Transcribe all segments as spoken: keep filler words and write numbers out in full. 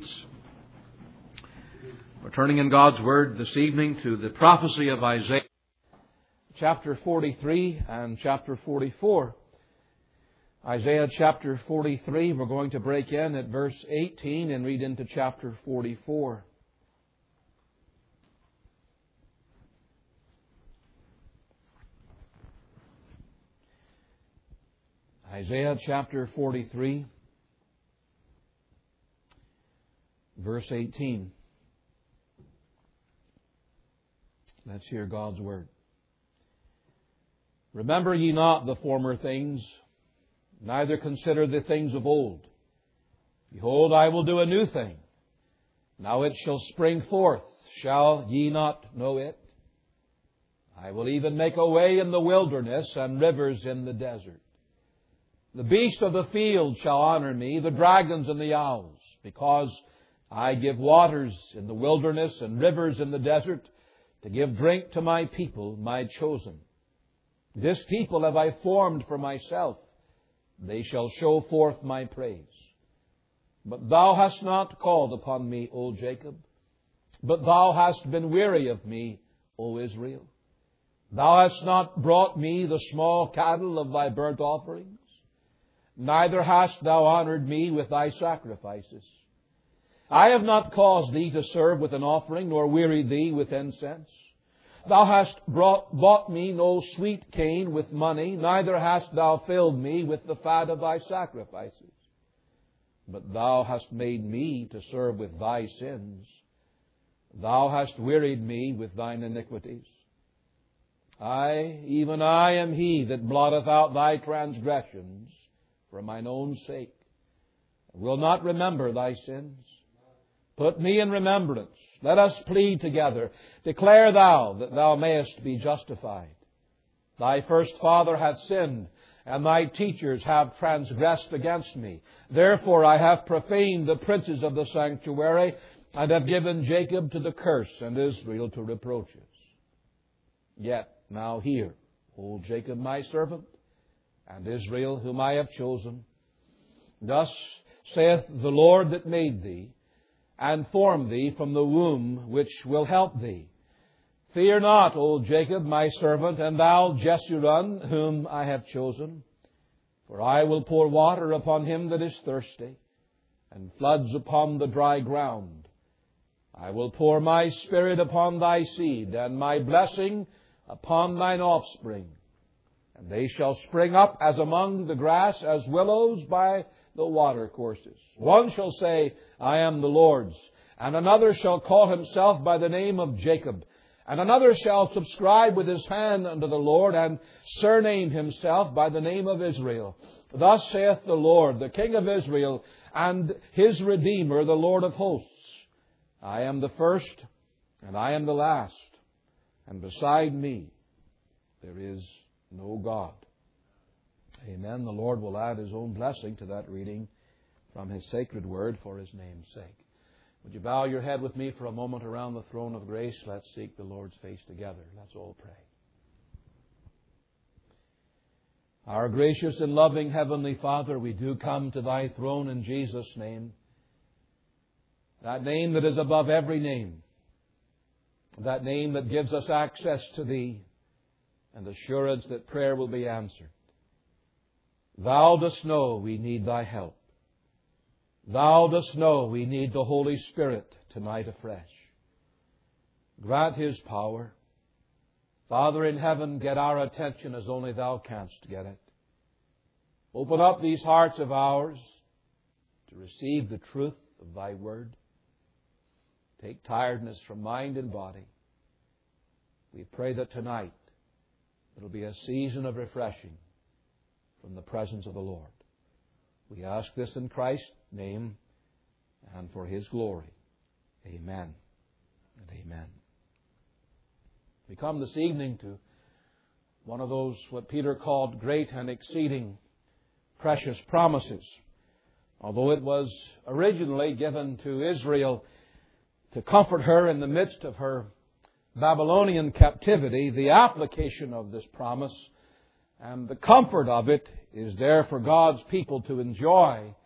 We're turning in God's Word this evening to the prophecy of Isaiah, chapter forty-three and chapter forty-four. Isaiah chapter forty-three, we're going to break in at verse eighteen and read into chapter forty-four. Isaiah chapter forty-three, verse eighteen. Let's hear God's Word. Remember ye not the former things, neither consider the things of old. Behold, I will do a new thing. Now it shall spring forth. Shall ye not know it? I will even make a way in the wilderness and rivers in the desert. The beasts of the field shall honor me, the dragons and the owls, because I give waters in the wilderness and rivers in the desert, to give drink to my people, my chosen. This people have I formed for myself. They shall show forth my praise. But thou hast not called upon me, O Jacob. But thou hast been weary of me, O Israel. Thou hast not brought me the small cattle of thy burnt offerings. Neither hast thou honored me with thy sacrifices. I have not caused thee to serve with an offering, nor wearied thee with incense. Thou hast brought, bought me no sweet cane with money, neither hast thou filled me with the fat of thy sacrifices. But thou hast made me to serve with thy sins. Thou hast wearied me with thine iniquities. I, even I, am he that blotteth out thy transgressions for mine own sake, and will not remember thy sins. Put me in remembrance. Let us plead together. Declare thou that thou mayest be justified. Thy first father hath sinned, and thy teachers have transgressed against me. Therefore I have profaned the princes of the sanctuary, and have given Jacob to the curse, and Israel to reproaches. Yet now hear, O Jacob my servant, and Israel whom I have chosen. Thus saith the Lord that made thee, and formed thee from the womb, which will help thee. Fear not, O Jacob, my servant, and thou, Jeshurun, whom I have chosen. For I will pour water upon him that is thirsty, and floods upon the dry ground. I will pour my Spirit upon thy seed, and my blessing upon thine offspring. And they shall spring up as among the grass, as willows by the water courses. One shall say, I am the Lord's, and another shall call himself by the name of Jacob, and another shall subscribe with his hand unto the Lord, and surname himself by the name of Israel. Thus saith the Lord, the King of Israel, and his Redeemer, the Lord of hosts. I am the first, and I am the last, and beside me there is no God. Amen. The Lord will add His own blessing to that reading from His sacred word for His name's sake. Would you bow your head with me for a moment around the throne of grace? Let's seek the Lord's face together. Let's all pray. Our gracious and loving Heavenly Father, we do come to Thy throne in Jesus' name. That name that is above every name. That name that gives us access to Thee and assurance that prayer will be answered. Thou dost know we need Thy help. Thou dost know we need the Holy Spirit tonight afresh. Grant His power. Father in heaven, get our attention as only Thou canst get it. Open up these hearts of ours to receive the truth of Thy Word. Take tiredness from mind and body. We pray that tonight it'll be a season of refreshing from the presence of the Lord. We ask this in Christ's name and for His glory. Amen and amen. We come this evening to one of those, what Peter called great and exceeding precious promises. Although it was originally given to Israel to comfort her in the midst of her Babylonian captivity, the application of this promise and the comfort of it is there for God's people to enjoy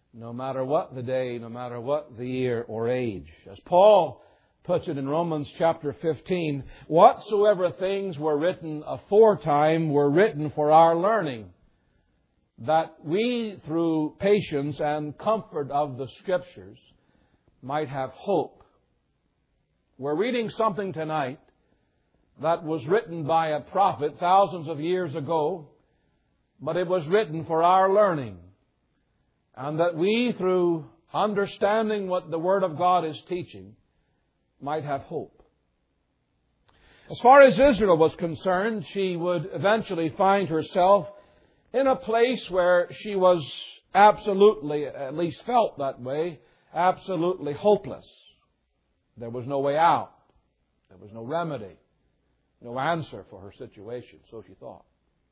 no matter what the day, no matter what the year or age. As Paul puts it in Romans chapter fifteen, whatsoever things were written aforetime were written for our learning, that we, through patience and comfort of the Scriptures, might have hope. We're reading something tonight that was written by a prophet thousands of years ago, but it was written for our learning, and that we, through understanding what the Word of God is teaching, might have hope. As far as Israel was concerned, she would eventually find herself in a place where she was absolutely, at least felt that way, absolutely hopeless. There was no way out. There was no remedy, no answer for her situation, so she thought.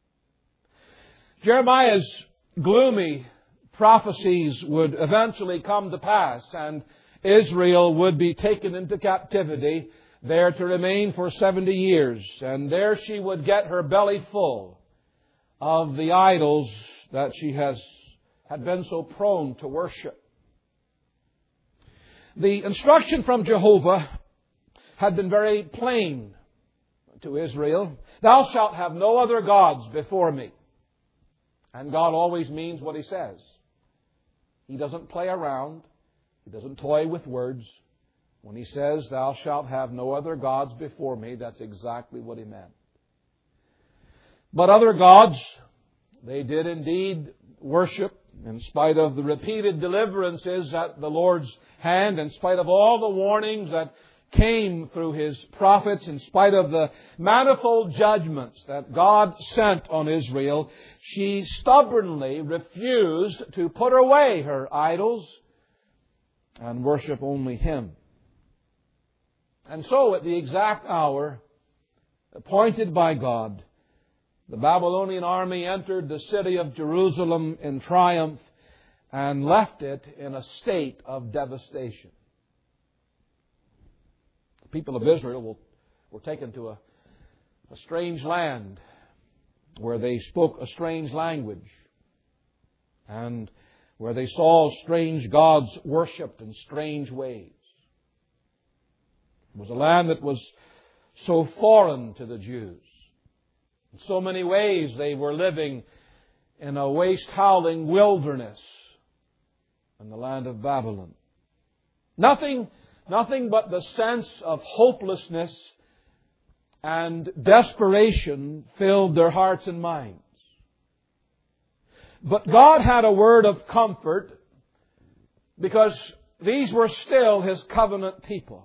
Jeremiah's gloomy prophecies would eventually come to pass, and Israel would be taken into captivity, there to remain for seventy years. And there she would get her belly full of the idols that she has had been so prone to worship. The instruction from Jehovah had been very plain to Israel. Thou shalt have no other gods before me. And God always means what He says. He doesn't play around. He doesn't toy with words. When He says, thou shalt have no other gods before me, that's exactly what He meant. But other gods, they did indeed worship, in spite of the repeated deliverances at the Lord's hand, in spite of all the warnings that came through His prophets, in spite of the manifold judgments that God sent on Israel, she stubbornly refused to put away her idols and worship only Him. And so, at the exact hour appointed by God, the Babylonian army entered the city of Jerusalem in triumph and left it in a state of devastation. The people of Israel were taken to a, a strange land where they spoke a strange language and where they saw strange gods worshipped in strange ways. It was a land that was so foreign to the Jews. In so many ways they were living in a waste-howling wilderness in the land of Babylon. Nothing, nothing but the sense of hopelessness and desperation filled their hearts and minds. But God had a word of comfort because these were still His covenant people.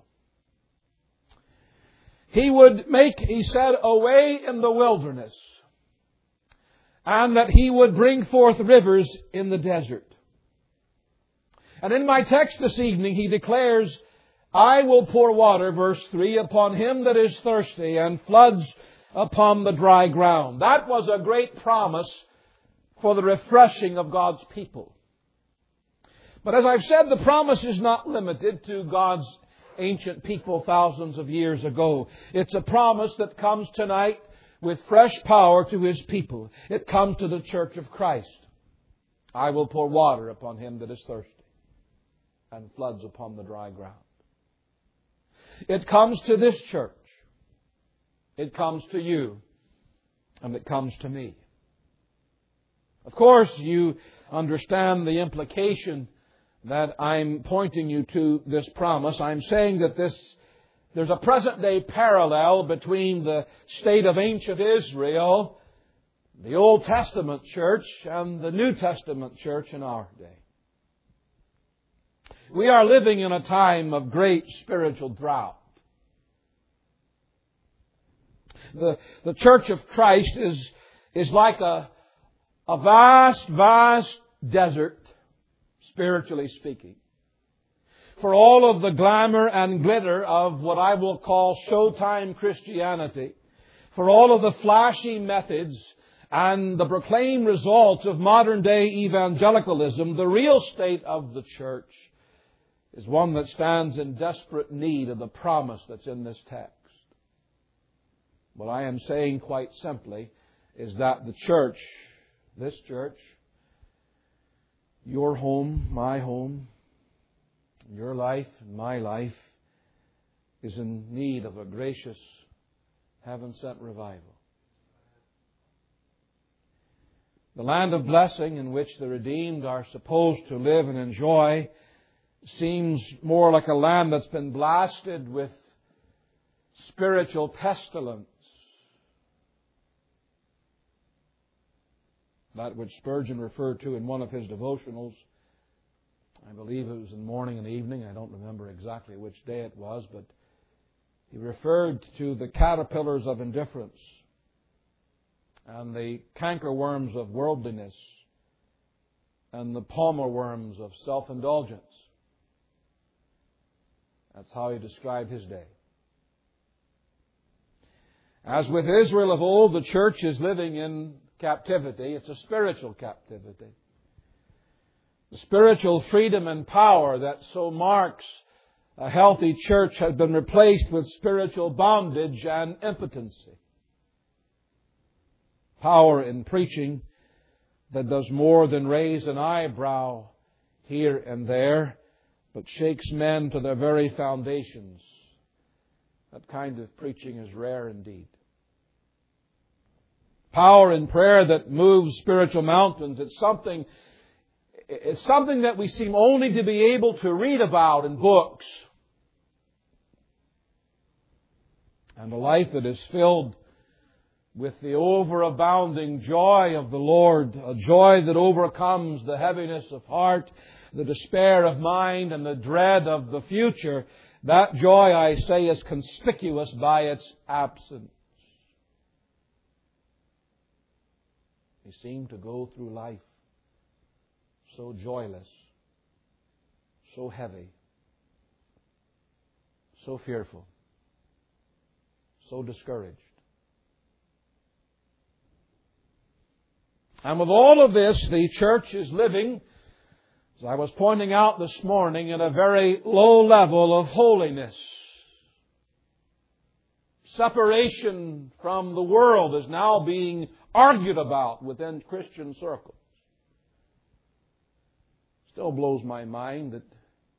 He would make, He said, a way in the wilderness, and that He would bring forth rivers in the desert. And in my text this evening, He declares, I will pour water, verse three, upon him that is thirsty, and floods upon the dry ground. That was a great promise for the refreshing of God's people. But as I've said, the promise is not limited to God's ancient people thousands of years ago. It's a promise that comes tonight with fresh power to His people. It comes to the church of Christ. I will pour water upon him that is thirsty, and floods upon the dry ground. It comes to this church. It comes to you. And it comes to me. Of course, you understand the implication that I'm pointing you to this promise. I'm saying that this there's a present-day parallel between the state of ancient Israel, the Old Testament church, and the New Testament church in our day. We are living in a time of great spiritual drought. The, the church of Christ is, is like a, a vast, vast desert, spiritually speaking. For all of the glamour and glitter of what I will call showtime Christianity, for all of the flashy methods and the proclaimed results of modern day evangelicalism, the real state of the church is one that stands in desperate need of the promise that's in this text. What I am saying quite simply is that the church, this church, Your home, my home, your life and my life is in need of a gracious, heaven-sent revival. The land of blessing in which the redeemed are supposed to live and enjoy seems more like a land that's been blasted with spiritual pestilence. That which Spurgeon referred to in one of his devotionals. I believe it was in morning and evening. I don't remember exactly which day it was, but he referred to the caterpillars of indifference and the cankerworms of worldliness and the palmer worms of self-indulgence. That's how he described his day. As with Israel of old, the church is living in captivity. It's a spiritual captivity. The spiritual freedom and power that so marks a healthy church has been replaced with spiritual bondage and impotency. Power in preaching that does more than raise an eyebrow here and there, but shakes men to their very foundations. That kind of preaching is rare indeed. Power in prayer that moves spiritual mountains. It's something, it's something that we seem only to be able to read about in books. And a life that is filled with the overabounding joy of the Lord, a joy that overcomes the heaviness of heart, the despair of mind, and the dread of the future. That joy, I say, is conspicuous by its absence. We seem to go through life so joyless, so heavy, so fearful, so discouraged. And with all of this, the church is living, as I was pointing out this morning, at a very low level of holiness. Separation from the world is now being argued about within Christian circles. Still blows my mind that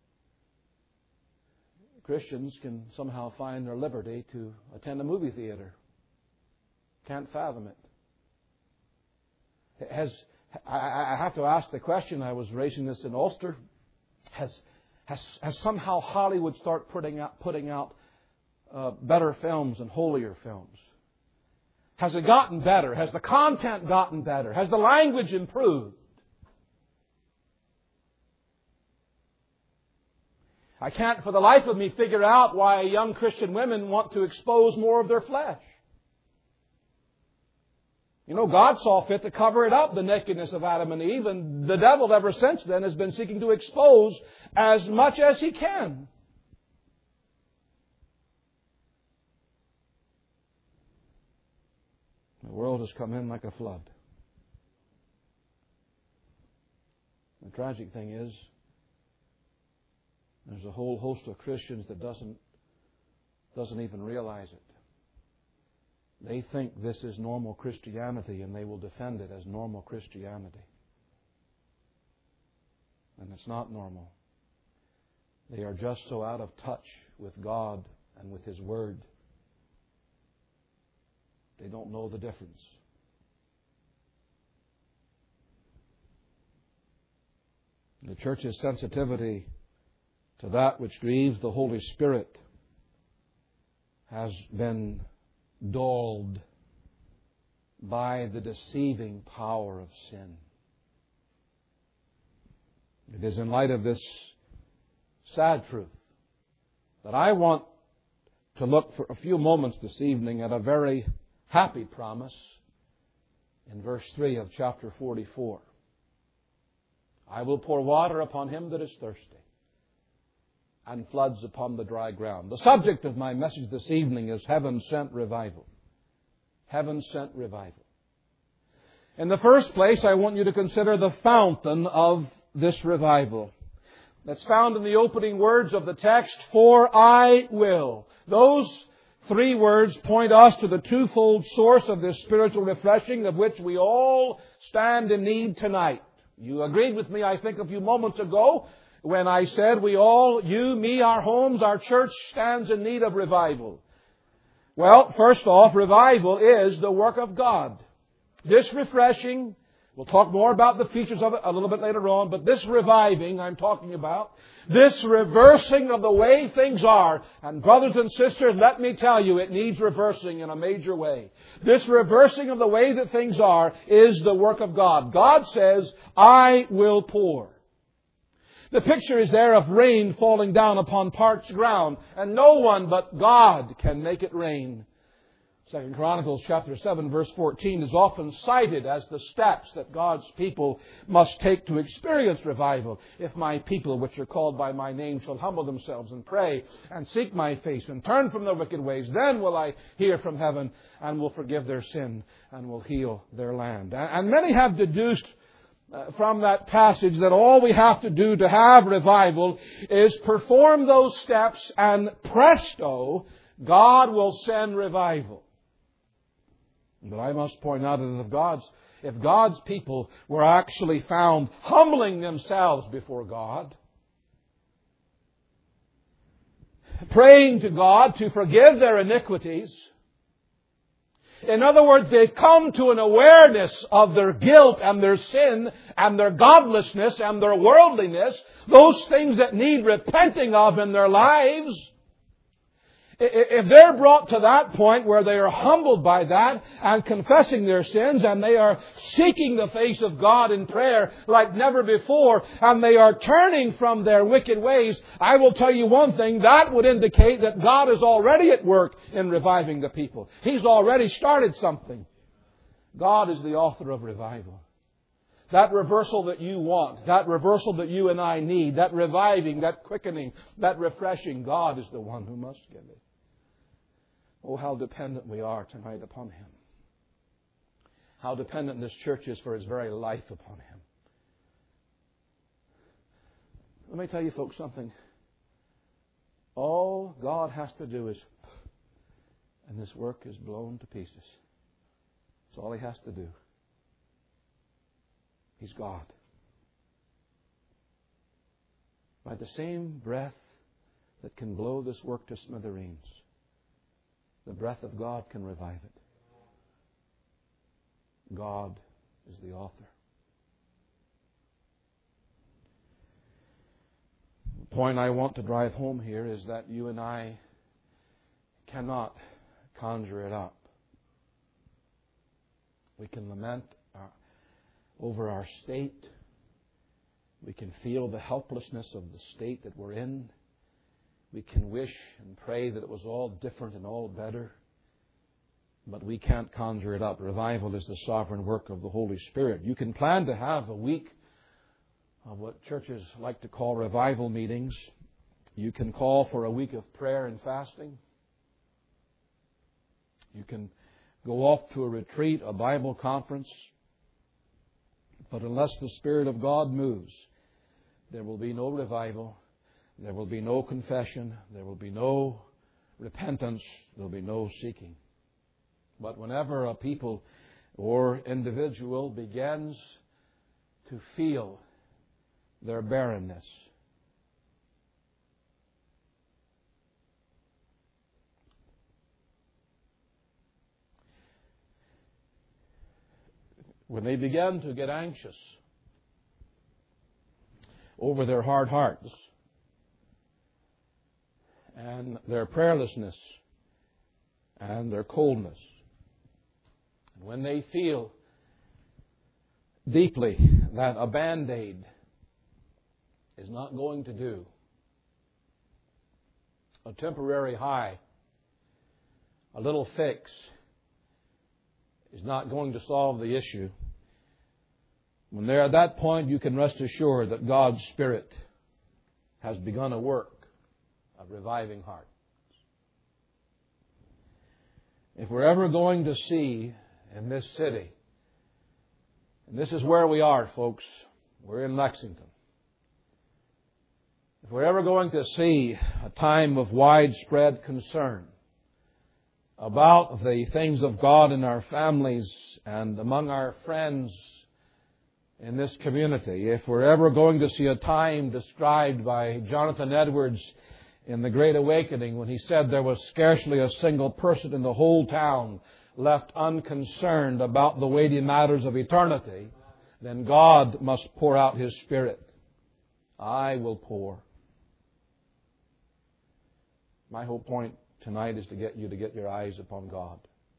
Christians can somehow find their liberty to attend a movie theater. Can't fathom it. Has I have to ask the question, I was raising this in Ulster, has has, has somehow Hollywood started putting out, putting out uh, better films and holier films? Has it gotten better? Has the content gotten better? Has the language improved? I can't for the life of me figure out why young Christian women want to expose more of their flesh. You know, God saw fit to cover it up, the nakedness of Adam and Eve, and the devil ever since then has been seeking to expose as much as he can. The world has come in like a flood. The tragic thing is, there's a whole host of Christians that doesn't doesn't even realize it. They think this is normal Christianity and they will defend it as normal Christianity. And it's not normal. They are just so out of touch with God and with His Word. They don't know the difference. The church's sensitivity to that which grieves the Holy Spirit has been dulled by the deceiving power of sin. It is in light of this sad truth that I want to look for a few moments this evening at a very happy promise in verse three of chapter forty-four. I will pour water upon him that is thirsty, and floods upon the dry ground. The subject of my message this evening is heaven-sent revival. Heaven-sent revival. In the first place, I want you to consider the fountain of this revival. That's found in the opening words of the text, for I will. Those three words point us to the twofold source of this spiritual refreshing of which we all stand in need tonight. You agreed with me, I think, a few moments ago when I said we all, you, me, our homes, our church stands in need of revival. Well, first off, revival is the work of God. This refreshing, we'll talk more about the features of it a little bit later on, but this reviving I'm talking about, this reversing of the way things are, and brothers and sisters, let me tell you, it needs reversing in a major way. This reversing of the way that things are is the work of God. God says, I will pour. The picture is there of rain falling down upon parched ground, and no one but God can make it rain. Second Chronicles chapter seven verse fourteen is often cited as the steps that God's people must take to experience revival. If my people, which are called by my name, shall humble themselves and pray and seek my face and turn from their wicked ways, then will I hear from heaven and will forgive their sin and will heal their land. And many have deduced from that passage that all we have to do to have revival is perform those steps, and presto, God will send revival. But I must point out that if God's, if God's people were actually found humbling themselves before God, praying to God to forgive their iniquities, in other words, they've come to an awareness of their guilt and their sin and their godlessness and their worldliness, those things that need repenting of in their lives. If they're brought to that point where they are humbled by that and confessing their sins, and they are seeking the face of God in prayer like never before, and they are turning from their wicked ways, I will tell you one thing, that would indicate that God is already at work in reviving the people. He's already started something. God is the author of revival. That reversal that you want, that reversal that you and I need, that reviving, that quickening, that refreshing, God is the one who must give it. Oh, how dependent we are tonight upon Him. How dependent this church is for its very life upon Him. Let me tell you folks something. All God has to do is, and this work is blown to pieces. That's all He has to do. He's God. By the same breath that can blow this work to smithereens, the breath of God can revive it. God is the author. The point I want to drive home here is that you and I cannot conjure it up. We can lament our, over our state. We can feel the helplessness of the state that we're in. We can wish and pray that it was all different and all better. But we can't conjure it up. Revival is the sovereign work of the Holy Spirit. You can plan to have a week of what churches like to call revival meetings. You can call for a week of prayer and fasting. You can go off to a retreat, a Bible conference. But unless the Spirit of God moves, there will be no revival. There will be no confession. There will be no repentance. There will be no seeking. But whenever a people or individual begins to feel their barrenness, when they begin to get anxious over their hard hearts and their prayerlessness and their coldness, and when they feel deeply that a Band-Aid is not going to do, a temporary high, a little fix is not going to solve the issue, when they're at that point, you can rest assured that God's Spirit has begun a work of reviving hearts. If we're ever going to see in this city, and this is where we are, folks, we're in Lexington. If we're ever going to see a time of widespread concern about the things of God in our families and among our friends in this community. If we're ever going to see a time described by Jonathan Edwards in The Great Awakening, when he said there was scarcely a single person in the whole town left unconcerned about the weighty matters of eternity, then God must pour out His Spirit. I will pour. My whole point tonight is to get you to get your eyes upon God.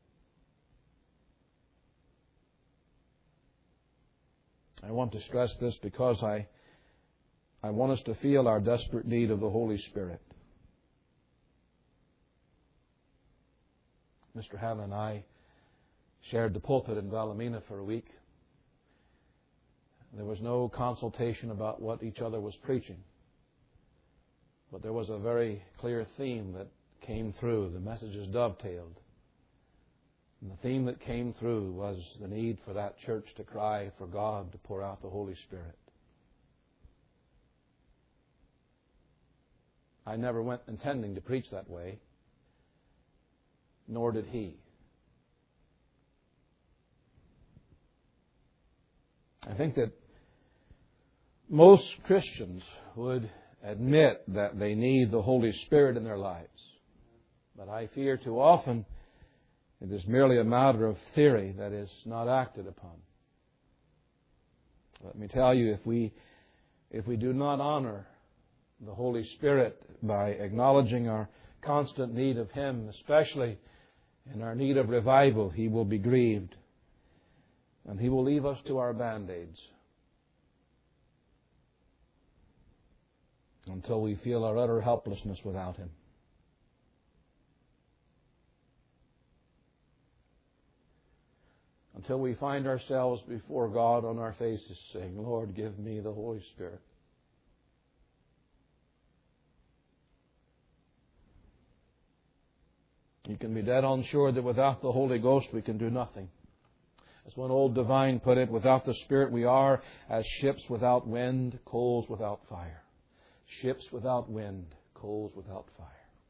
I want to stress this because I, I want us to feel our desperate need of the Holy Spirit. Mister Hanna and I shared the pulpit in Valamina for a week. There was no consultation about what each other was preaching. But there was a very clear theme that came through. The messages dovetailed. And the theme that came through was the need for that church to cry for God to pour out the Holy Spirit. I never went intending to preach that way, nor did he. I think that most Christians would admit that they need the Holy Spirit in their lives. But I fear too often it is merely a matter of theory that is not acted upon. Let me tell you, if we, if we do not honor the Holy Spirit by acknowledging our constant need of Him, especially in our need of revival, He will be grieved. And He will leave us to our band-aids until we feel our utter helplessness without Him. Until we find ourselves before God on our faces saying, Lord, give me the Holy Spirit. You can be dead on sure that without the Holy Ghost we can do nothing. As one old divine put it, without the Spirit we are as ships without wind, coals without fire. Ships without wind, coals without fire.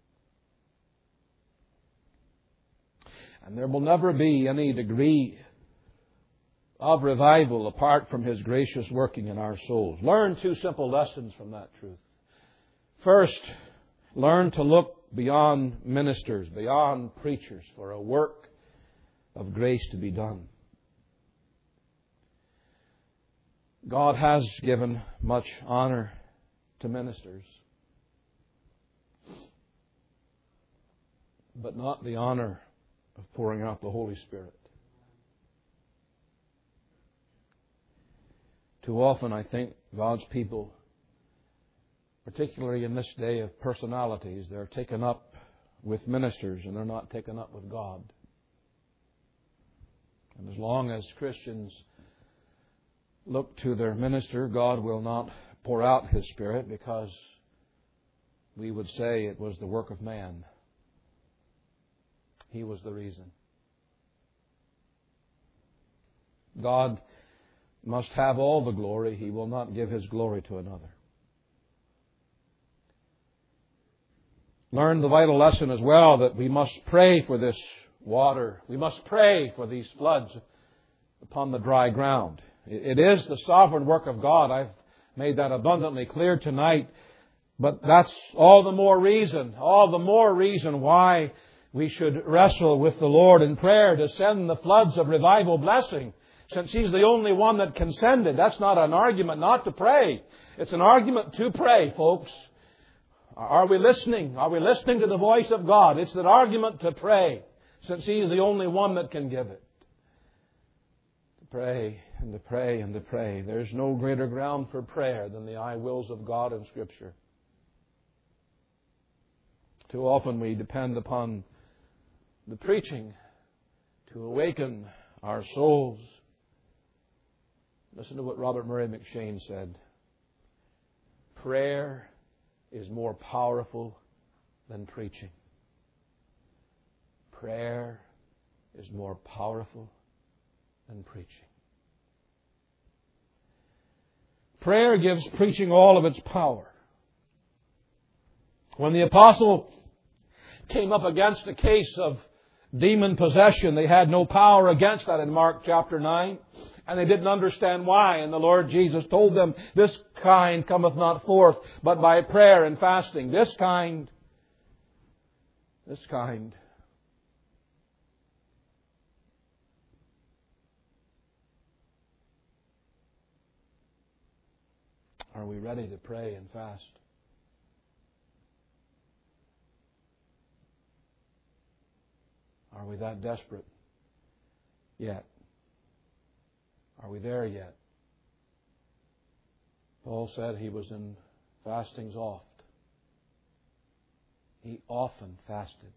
And there will never be any degree of revival apart from His gracious working in our souls. Learn two simple lessons from that truth. First, learn to look beyond ministers, beyond preachers, for a work of grace to be done. God has given much honor to ministers, but not the honor of pouring out the Holy Spirit. Too often, I think, God's people, particularly in this day of personalities, they're taken up with ministers and they're not taken up with God. And as long as Christians look to their minister, God will not pour out His Spirit, because we would say it was the work of man. He was the reason. God must have all the glory. He will not give His glory to another. Learn the vital lesson as well that we must pray for this water. We must pray for these floods upon the dry ground. It is the sovereign work of God. I've made that abundantly clear tonight. But that's all the more reason, all the more reason why we should wrestle with the Lord in prayer to send the floods of revival blessing, since He's the only one that can send it. That's not an argument not to pray. It's an argument to pray, folks. Are we listening? Are we listening to the voice of God? It's an argument to pray, since He's the only one that can give it. To pray and to pray and to pray. There's no greater ground for prayer than the I wills of God in Scripture. Too often we depend upon the preaching to awaken our souls. Listen to what Robert Murray McCheyne said. Prayer is more powerful than preaching. Prayer is more powerful than preaching. Prayer gives preaching all of its power. When the apostle came up against a case of demon possession, they had no power against that in Mark chapter nine. And they didn't understand why. And the Lord Jesus told them, this kind cometh not forth, but by prayer and fasting. This kind, this kind. Are we ready to pray and fast? Are we that desperate yet? Are we there yet? Paul said he was in fastings oft. He often fasted,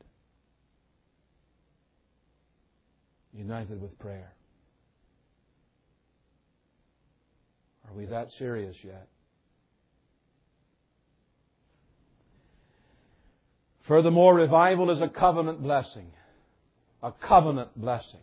united with prayer. Are we that serious yet? Furthermore, revival is a covenant blessing. A covenant blessing.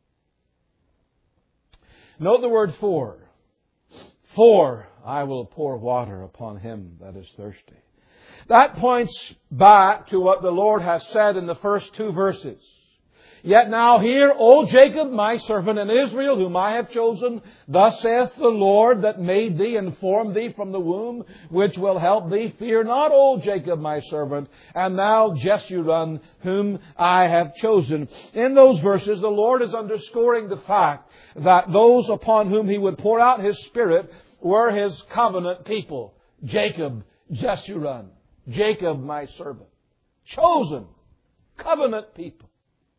Note the word for. For I will pour water upon him that is thirsty. That points back to what the Lord has said in the first two verses. Yet now hear, O Jacob, my servant, and Israel, whom I have chosen, thus saith the Lord that made thee and formed thee from the womb, which will help thee. Fear not, O Jacob, my servant, and thou Jeshurun, whom I have chosen. In those verses, the Lord is underscoring the fact that those upon whom He would pour out His Spirit were His covenant people. Jacob, Jeshurun. Jacob, my servant. Chosen. Covenant people.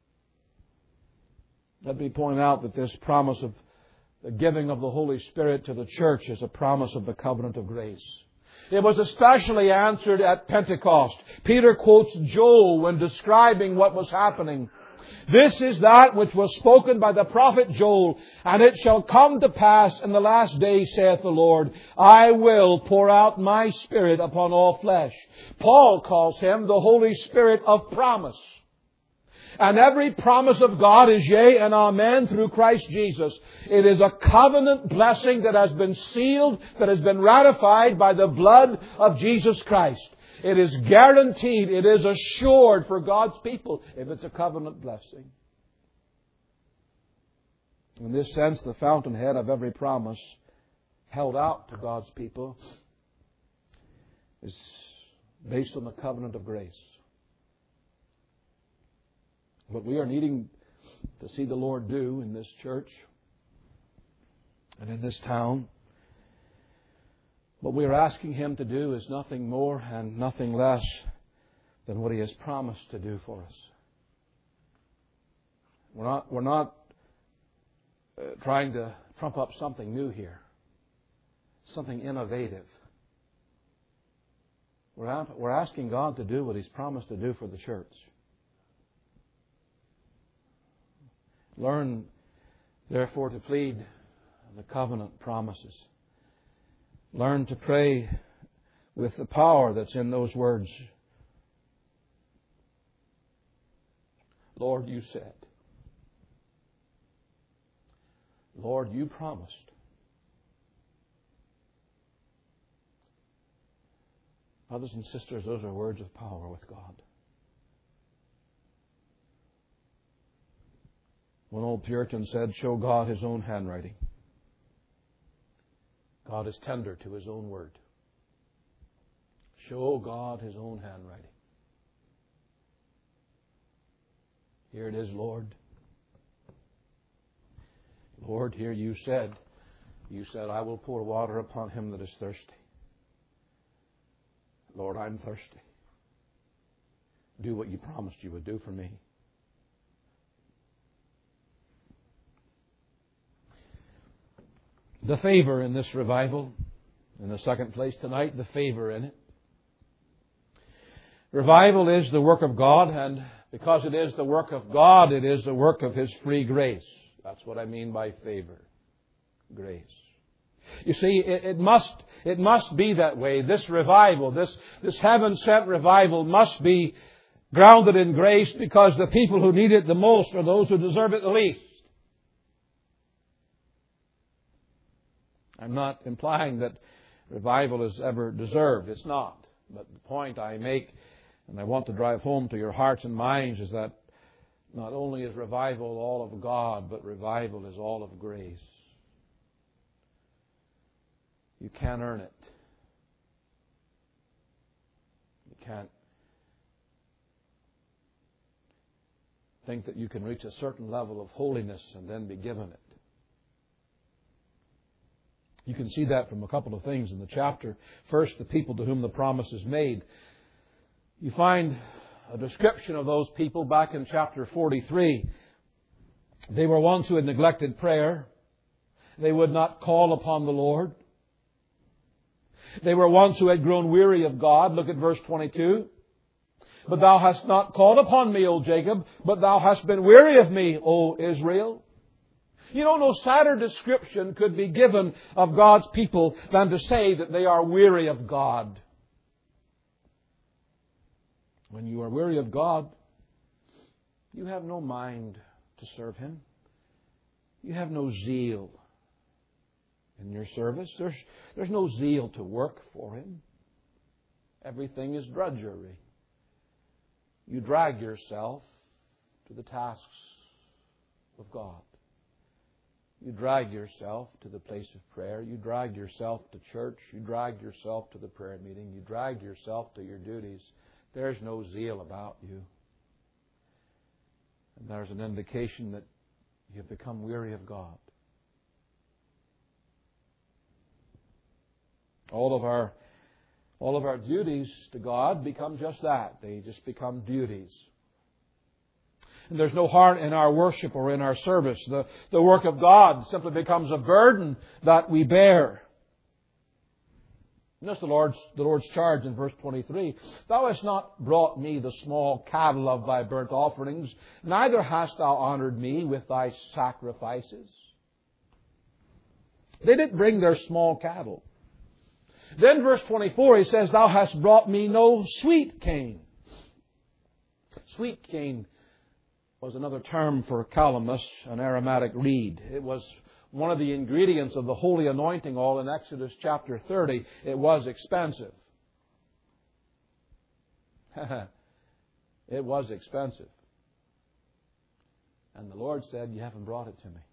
Let me point out that this promise of the giving of the Holy Spirit to the church is a promise of the covenant of grace. It was especially answered at Pentecost. Peter quotes Joel when describing what was happening. This is that which was spoken by the prophet Joel, and it shall come to pass in the last days, saith the Lord, I will pour out my Spirit upon all flesh. Paul calls Him the Holy Spirit of promise. And every promise of God is yea and amen through Christ Jesus. It is a covenant blessing that has been sealed, that has been ratified by the blood of Jesus Christ. It is guaranteed, it is assured for God's people if it's a covenant blessing. In this sense, the fountainhead of every promise held out to God's people is based on the covenant of grace. What we are needing to see the Lord do in this church and in this town, what we are asking Him to do is nothing more and nothing less than what He has promised to do for us. We're not, we're not uh, trying to trump up something new here, something innovative. We're, we're asking God to do what He's promised to do for the church. Learn, therefore, to plead the covenant promises. Learn to pray with the power that's in those words. Lord, you said. Lord, you promised. Brothers and sisters, those are words of power with God. One old Puritan said, show God His own handwriting. God is tender to His own word. Show God His own handwriting. Here it is, Lord. Lord, here you said, you said, I will pour water upon him that is thirsty. Lord, I'm thirsty. Do what you promised you would do for me. The favor in this revival, in the second place tonight, the favor in it. Revival is the work of God, and because it is the work of God, it is the work of His free grace. That's what I mean by favor. Grace. You see, it, it must it must be that way. This revival, this, this heaven-sent revival must be grounded in grace, because the people who need it the most are those who deserve it the least. I'm not implying that revival is ever deserved. It's not. But the point I make, and I want to drive home to your hearts and minds, is that not only is revival all of God, but revival is all of grace. You can't earn it. You can't think that you can reach a certain level of holiness and then be given it. You can see that from a couple of things in the chapter. First, the people to whom the promise is made. You find a description of those people back in chapter forty-three. They were ones who had neglected prayer. They would not call upon the Lord. They were ones who had grown weary of God. Look at verse twenty-two. But thou hast not called upon me, O Jacob, but thou hast been weary of me, O Israel. You know, no sadder description could be given of God's people than to say that they are weary of God. When you are weary of God, you have no mind to serve Him. You have no zeal in your service. There's, there's no zeal to work for Him. Everything is drudgery. You drag yourself to the tasks of God. You drag yourself to the place of prayer. You drag yourself to church. You drag yourself to the prayer meeting. You drag yourself to your duties. There's no zeal about you. And there's an indication that you've become weary of God. All of our all of our duties to God become just that. They just become duties. And there's no heart in our worship or in our service. The, the work of God simply becomes a burden that we bear. And that's the Lord's, the Lord's charge in verse twenty-three. Thou hast not brought me the small cattle of thy burnt offerings, neither hast thou honored me with thy sacrifices. They didn't bring their small cattle. Then verse twenty-four, he says, Thou hast brought me no sweet cane. Sweet cane was another term for calamus, an aromatic reed. It was one of the ingredients of the holy anointing oil in Exodus chapter thirty. It was expensive. It was expensive. And the Lord said, You haven't brought it to me.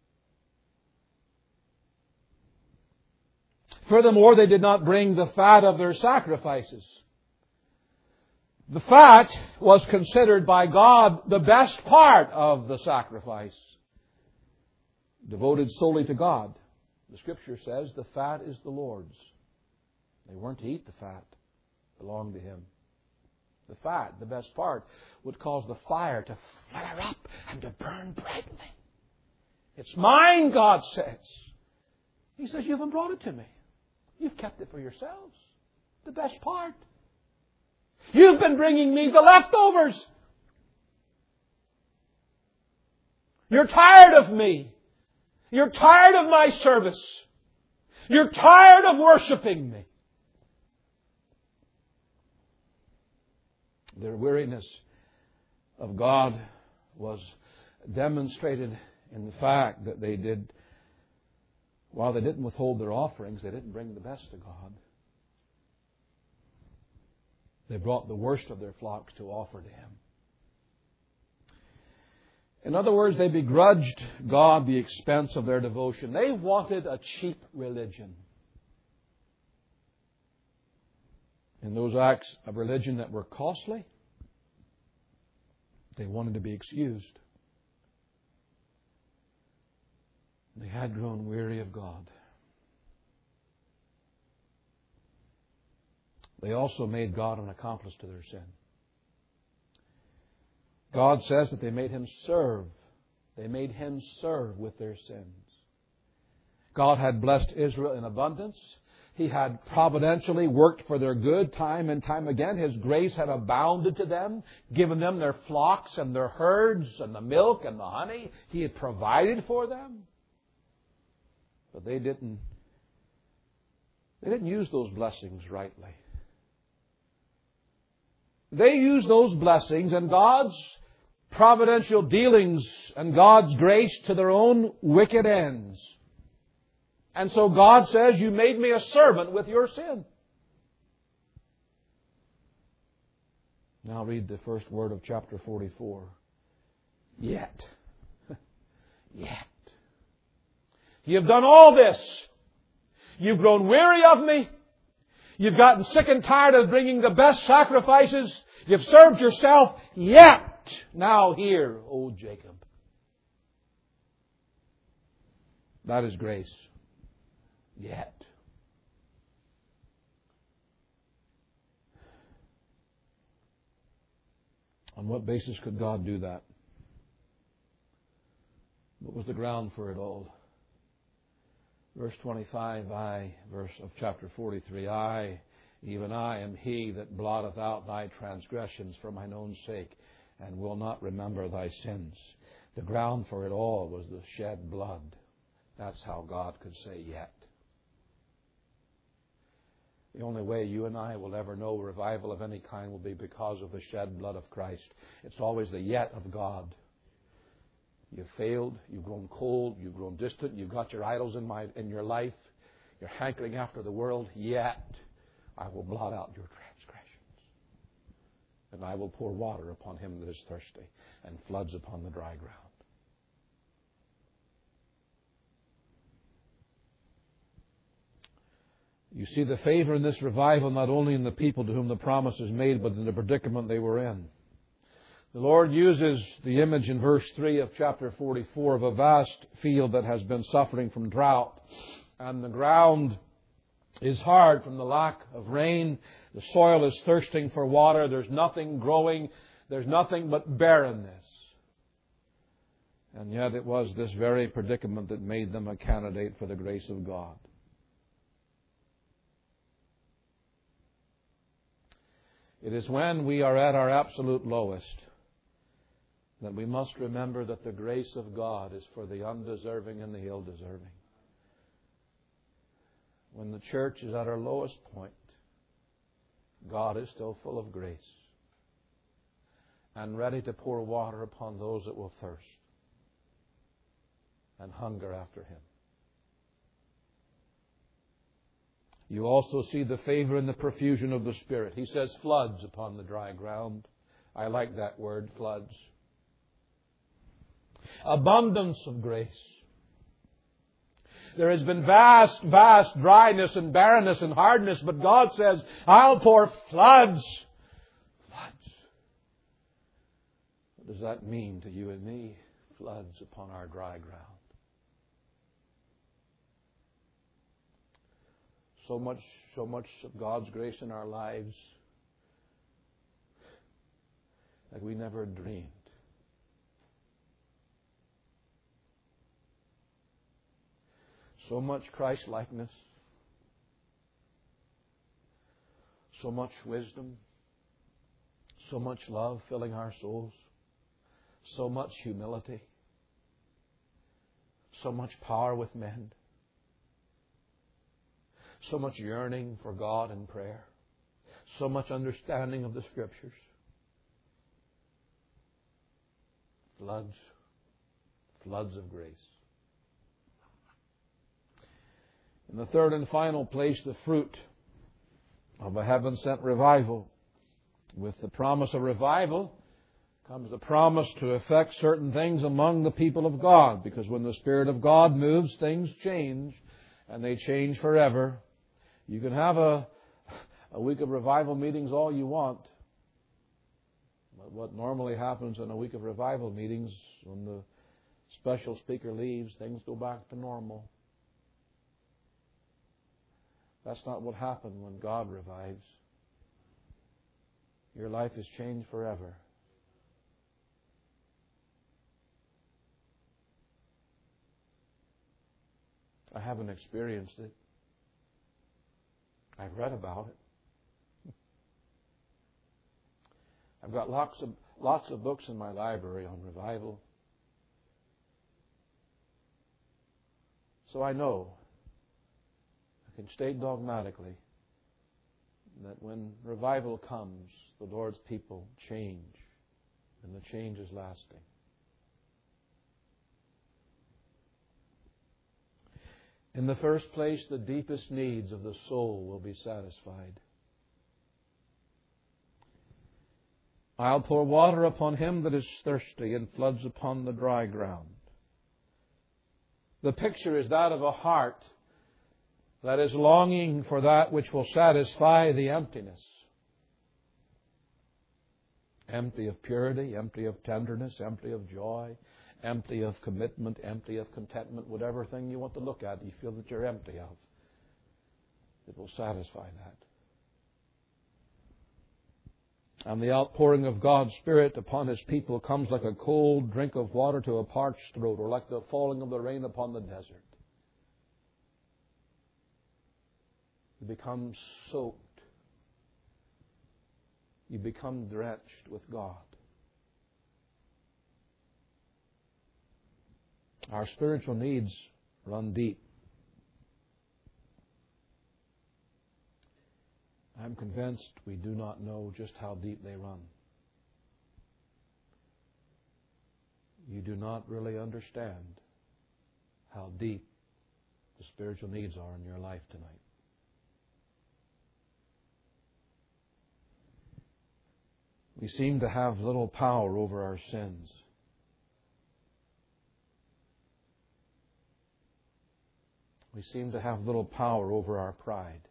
Furthermore, they did not bring the fat of their sacrifices. The fat was considered by God the best part of the sacrifice, devoted solely to God. The Scripture says the fat is the Lord's. They weren't to eat the fat. It belonged to Him. The fat, the best part, would cause the fire to flare up and to burn brightly. It's mine, God says. He says, You haven't brought it to me. You've kept it for yourselves. The best part. You've been bringing me the leftovers. You're tired of me. You're tired of my service. You're tired of worshiping me. Their weariness of God was demonstrated in the fact that they did, while they didn't withhold their offerings, they didn't bring the best to God. They brought the worst of their flocks to offer to Him. In other words, they begrudged God the expense of their devotion. They wanted a cheap religion. In those acts of religion that were costly, they wanted to be excused. They had grown weary of God. They also made God an accomplice to their sin. God says that they made Him serve. They made Him serve with their sins. God had blessed Israel in abundance. He had providentially worked for their good time and time again. His grace had abounded to them, given them their flocks and their herds and the milk and the honey. He had provided for them. But they didn't, they didn't use those blessings rightly. They used those blessings and God's providential dealings and God's grace to their own wicked ends. And so God says, You made me a servant with your sin. Now read the first word of chapter forty-four. Yet. Yet. You have done all this. You've grown weary of me. You've gotten sick and tired of bringing the best sacrifices. You've served yourself. Yet, now hear, O Jacob. That is grace. Yet. On what basis could God do that? What was the ground for it all? Verse twenty-five, I, verse of chapter forty-three, I, even I, am He that blotteth out thy transgressions for mine own sake, and will not remember thy sins. The ground for it all was the shed blood. That's how God could say yet. The only way you and I will ever know revival of any kind will be because of the shed blood of Christ. It's always the yet of God. You've failed, you've grown cold, you've grown distant, you've got your idols in my in your life, you're hankering after the world, yet I will blot out your transgressions. And I will pour water upon him that is thirsty, and floods upon the dry ground. You see the favor in this revival not only in the people to whom the promise is made, but in the predicament they were in. The Lord uses the image in verse three of chapter forty-four of a vast field that has been suffering from drought. And the ground is hard from the lack of rain. The soil is thirsting for water. There's nothing growing. There's nothing but barrenness. And yet it was this very predicament that made them a candidate for the grace of God. It is when we are at our absolute lowest that we must remember that the grace of God is for the undeserving and the ill-deserving. When the church is at our lowest point, God is still full of grace and ready to pour water upon those that will thirst and hunger after Him. You also see the favor and the profusion of the Spirit. He says floods upon the dry ground. I like that word, floods. Abundance of grace. There has been vast, vast dryness and barrenness and hardness, but God says, I'll pour floods. Floods. What does that mean to you and me? Floods upon our dry ground. So much, so much of God's grace in our lives that we never dreamed. So much Christ-likeness, so much wisdom, so much love filling our souls, so much humility, so much power with men, so much yearning for God in prayer, so much understanding of the Scriptures. Floods, floods of grace. In the third and final place, the fruit of a heaven-sent revival. With the promise of revival comes the promise to effect certain things among the people of God. Because when the Spirit of God moves, things change, and they change forever. You can have a, a week of revival meetings all you want. But what normally happens in a week of revival meetings, when the special speaker leaves, things go back to normal. That's not what happened when God revives. Your life is changed forever. I haven't experienced it. I've read about it. I've got lots of lots of books in my library on revival. So I know, I can state dogmatically, that when revival comes, the Lord's people change, and the change is lasting. In the first place, the deepest needs of the soul will be satisfied. I'll pour water upon him that is thirsty, and floods upon the dry ground. The picture is that of a heart that is longing for that which will satisfy the emptiness. Empty of purity, empty of tenderness, empty of joy, empty of commitment, empty of contentment, whatever thing you want to look at, you feel that you're empty of. It will satisfy that. And the outpouring of God's Spirit upon His people comes like a cold drink of water to a parched throat, or like the falling of the rain upon the desert. You become soaked. You become drenched with God. Our spiritual needs run deep. I'm convinced we do not know just how deep they run. You do not really understand how deep the spiritual needs are in your life tonight. We seem to have little power over our sins. We seem to have little power over our pride.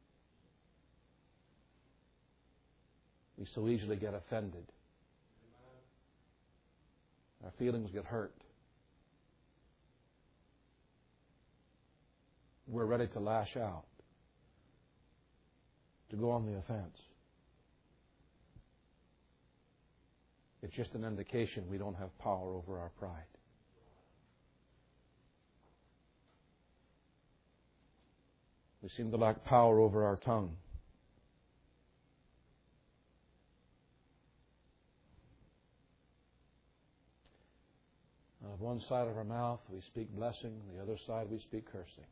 We so easily get offended. Our feelings get hurt. We're ready to lash out, to go on the offense. It's just an indication we don't have power over our pride. We seem to lack power over our tongue. On one side of our mouth we speak blessing, on the other side we speak cursing.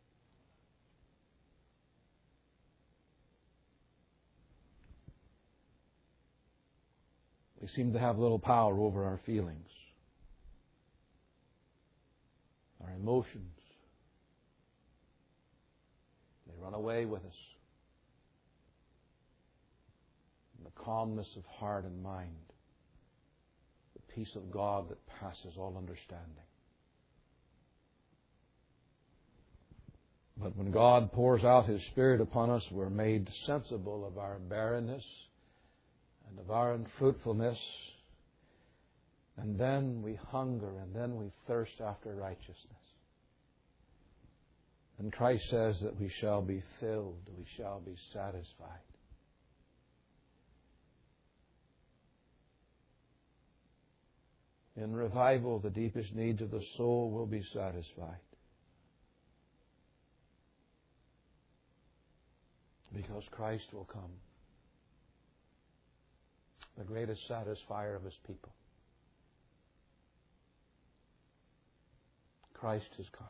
We seem to have little power over our feelings, our emotions. They run away with us. And the calmness of heart and mind, the peace of God that passes all understanding. But when God pours out His Spirit upon us, we're made sensible of our barrenness and of our unfruitfulness, and then we hunger, and then we thirst after righteousness. And Christ says that we shall be filled, we shall be satisfied. In revival, the deepest needs of the soul will be satisfied. Because Christ will come, the greatest satisfier of His people. Christ has come.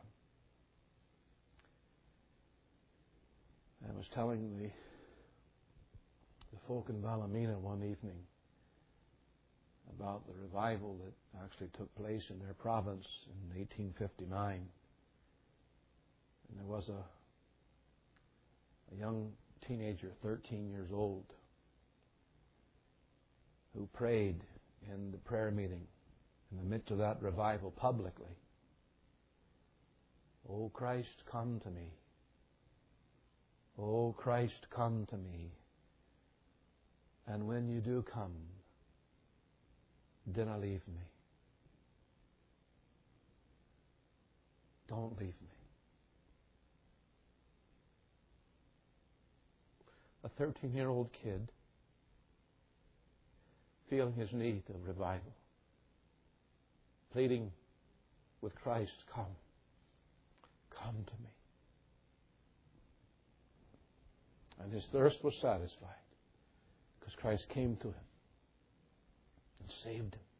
I was telling the, the folk in Valamina one evening about the revival that actually took place in their province in eighteen fifty-nine. And there was a, a young teenager, thirteen years old, who prayed in the prayer meeting in the midst of that revival publicly. "O Christ, come to me. O Christ, come to me. And when you do come, dinna leave me. Don't leave me." A thirteen-year-old kid feeling his need of revival, pleading with Christ, "Come, come to me." And his thirst was satisfied because Christ came to him and saved him.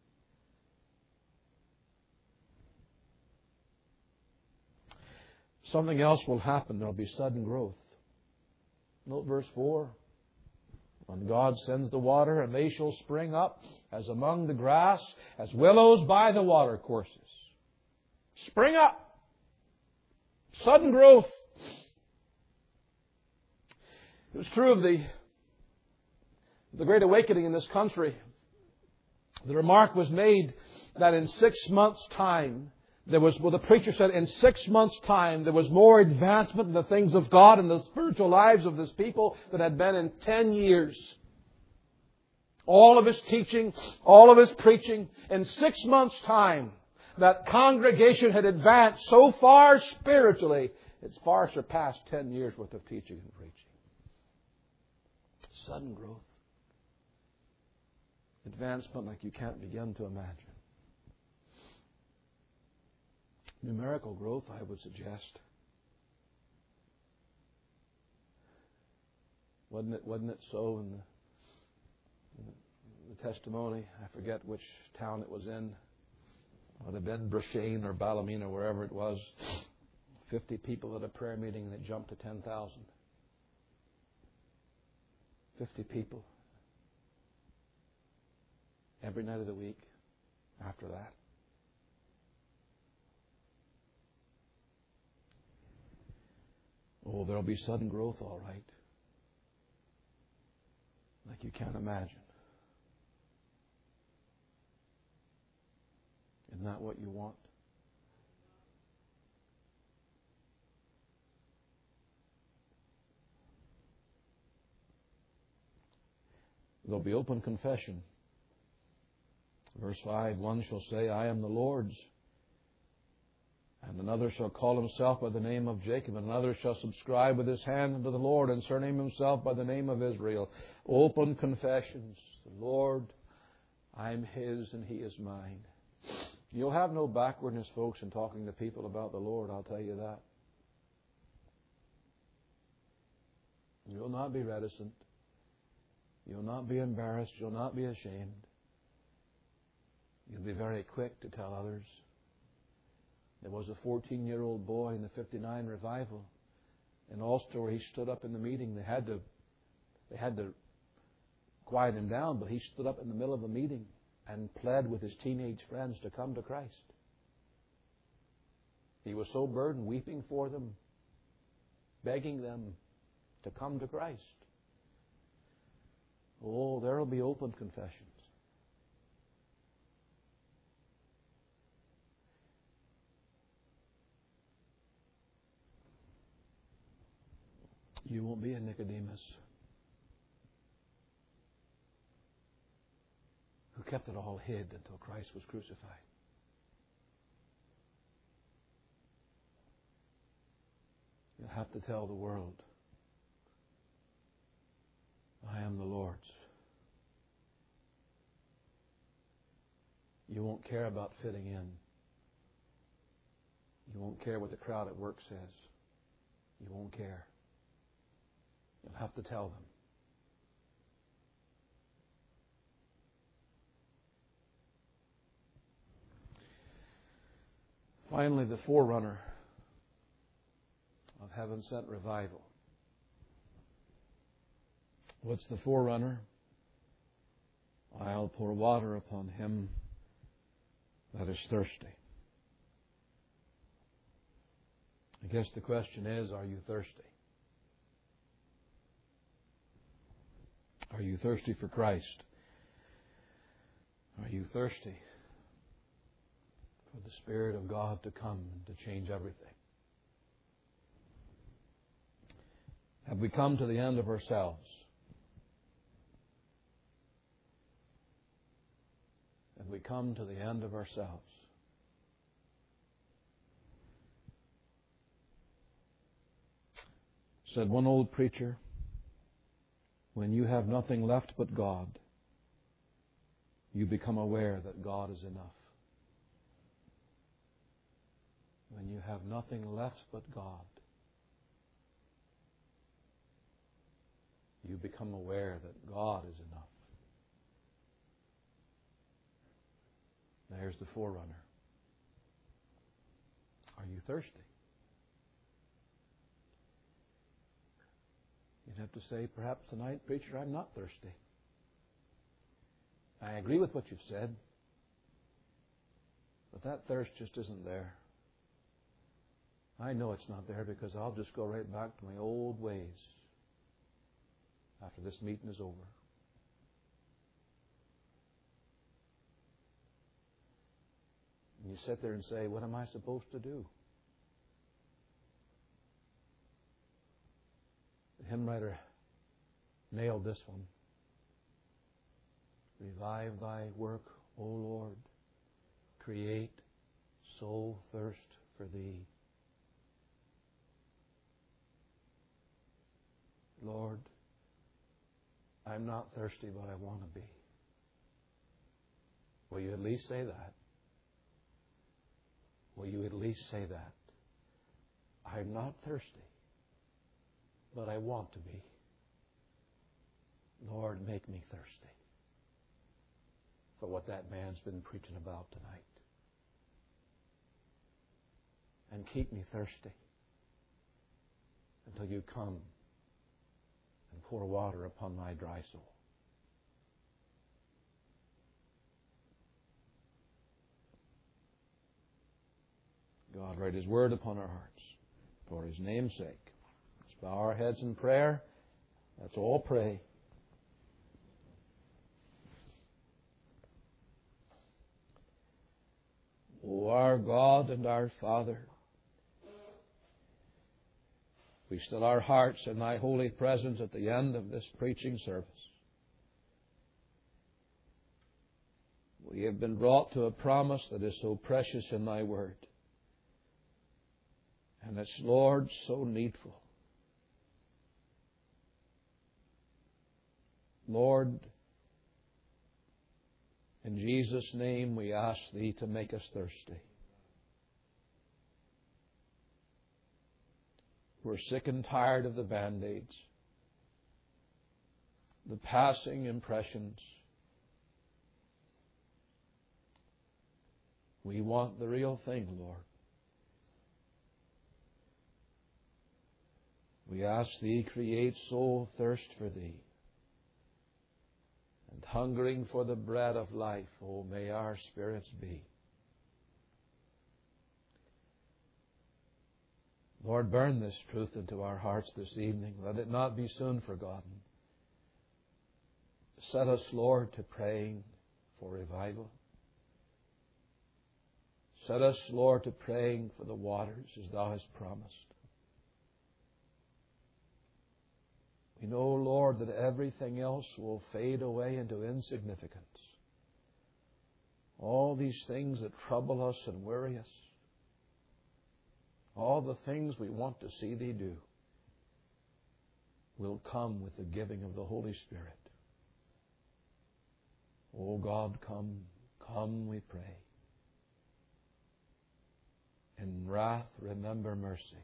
Something else will happen. There will be sudden growth. Note verse four. "When God sends the water, and they shall spring up as among the grass, as willows by the water courses." Spring up. Sudden growth. It was true of the, the Great Awakening in this country. The remark was made that in six months' time, There was, well, the preacher said, in six months' time, there was more advancement in the things of God and the spiritual lives of this people than had been in ten years. All of his teaching, all of his preaching, in six months' time, that congregation had advanced so far spiritually, it's far surpassed ten years worth of teaching and preaching. Sudden growth. Advancement like you can't begin to imagine. Numerical growth, I would suggest. Wasn't it, wasn't it so in the, in the testimony? I forget which town it was in. It would have been Brashane or Ballymena, wherever it was. Fifty people at a prayer meeting and it jumped to ten thousand. Fifty people. Every night of the week after that. Oh, there'll be sudden growth, all right. Like you can't imagine. Isn't that what you want? There'll be open confession. Verse five, one shall say, I am the Lord's. And another shall call himself by the name of Jacob, and another shall subscribe with his hand unto the Lord, and surname himself by the name of Israel. Open confessions. The Lord, I'm His and He is mine. You'll have no backwardness, folks, in talking to people about the Lord, I'll tell you that. You'll not be reticent. You'll not be embarrassed. You'll not be ashamed. You'll be very quick to tell others. There was a fourteen-year-old boy in the fifty-nine revival in Ulster where he stood up in the meeting. They had to, they had to quiet him down, but he stood up in the middle of the meeting and pled with his teenage friends to come to Christ. He was so burdened, weeping for them, begging them to come to Christ. Oh, there will be open confessions. You won't be a Nicodemus who kept it all hid until Christ was crucified. You'll have to tell the world, I am the Lord's. You won't care about fitting in. You won't care what the crowd at work says. You won't care. You'll have to tell them. Finally, the forerunner of heaven-sent revival. What's the forerunner? I'll pour water upon him that is thirsty. I guess the question is, are you thirsty? Are you thirsty for Christ? Are you thirsty for the Spirit of God to come and to change everything? Have we come to the end of ourselves? Have we come to the end of ourselves? Said one old preacher, when you have nothing left but God, you become aware that God is enough. When you have nothing left but God, you become aware that God is enough. There's the forerunner. Are you thirsty? You'd have to say, perhaps tonight, preacher, I'm not thirsty. I agree with what you've said, but that thirst just isn't there. I know it's not there because I'll just go right back to my old ways after this meeting is over. you sit there and say, what am I supposed to do? The hymn writer nailed this one. Revive thy work, O Lord. Create soul thirst for thee. Lord, I'm not thirsty, but I want to be. Will you at least say that? Will you at least say that? I'm not thirsty, but I want to be. Lord, make me thirsty for what that man's been preaching about tonight. And keep me thirsty until you come and pour water upon my dry soul. God, write His Word upon our hearts for His name's sake. Let's bow our heads in prayer. Let's all pray. O our God and our Father, we still our hearts in Thy holy presence at the end of this preaching service. We have been brought to a promise that is so precious in Thy Word. And it's, Lord, so needful. Lord, in Jesus' name we ask Thee to make us thirsty. We're sick and tired of the Band-Aids, the passing impressions. We want the real thing, Lord. We ask Thee, create soul thirst for Thee. And hungering for the bread of life, oh, may our spirits be. Lord, burn this truth into our hearts this evening. Let it not be soon forgotten. Set us, Lord, to praying for revival. Set us, Lord, to praying for the waters as Thou hast promised. We know, Lord, that everything else will fade away into insignificance. All these things that trouble us and worry us, all the things we want to see Thee do, will come with the giving of the Holy Spirit. O God, come, come, we pray. In wrath, remember mercy.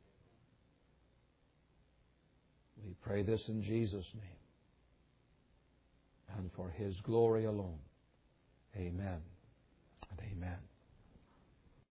We pray this in Jesus' name and for His glory alone. Amen.